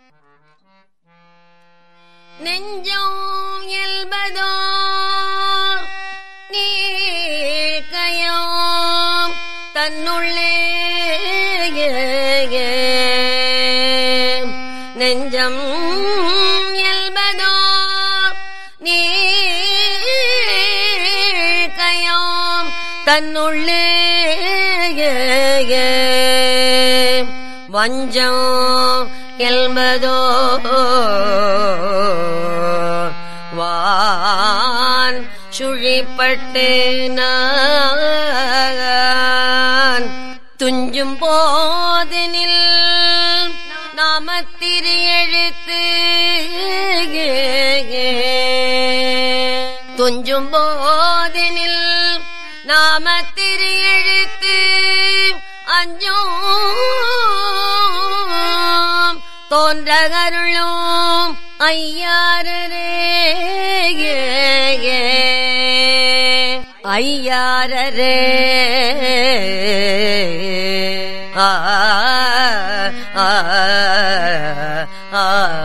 நெஞ்சம் இயல்பதோ நீக்கையோ தன்னுள்ளே நெஞ்சம் இயல்பதோ நீக்கையோ தன்னுள்ளே வஞ்சம் எல்பதோ வான் சுழிப்பட்டு நான் துஞ்சும் போதனில் நாமத்திரு எழுத்து துஞ்சும் போதனில் நாமத்திரு எழுத்து அஞ்சும் தோன்றகருளும் ஐயாரரே ஐயாரரே ஆ ஆ ஆ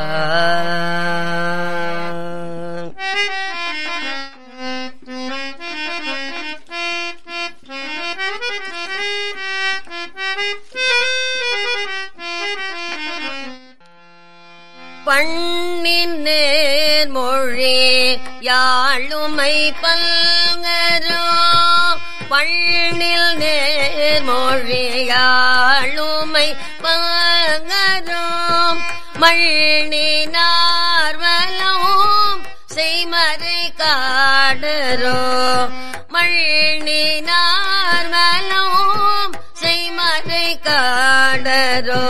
பண்ணின் நேர்மொழி யாழுமை பல்கரோ பண்ணில் நேர்மொழி யாழுமை பல்கரோ மண்ணினார்வலம் செய்மறை காடரோ மண்ணினார்வலம் செய்மறை காடரோ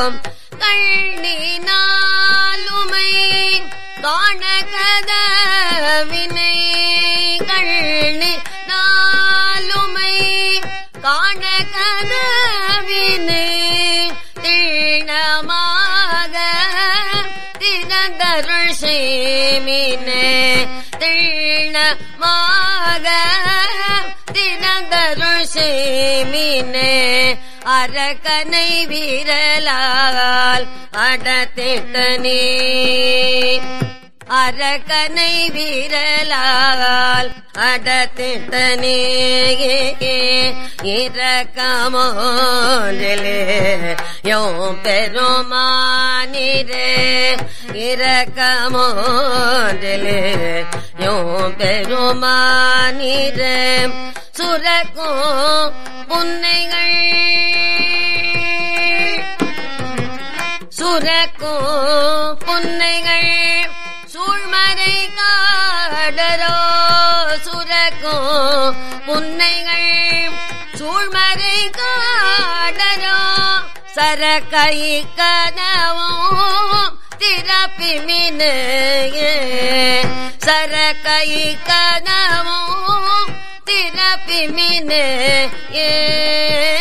கண்ணினாலுமை காணகதவினை கண்ணினாலுமை காணகதவினை தீணமாக திறந்தருள் செய்மினே தீணமாக திறந்தருள் செய்மினே அரக்கனை விரலால் அடத்திட்டனே அரக்கனை விரலால் அடத்திட்டனே இரக்கமோன்றிலே யோம் பெருமானிரே இரக்கமோன்றிலே யோம் பெருமானிரே சுரக்கும் புன்னைகள் சுரக்கும் புன்னைகள் சூழ்மறை காடரோ சுரக்கும் புன்னைகள் சூழ்மறை காடரோ சரக்கை கதவும் திறப்பிமினே சரக்கை கதவும் திறப்பிமினே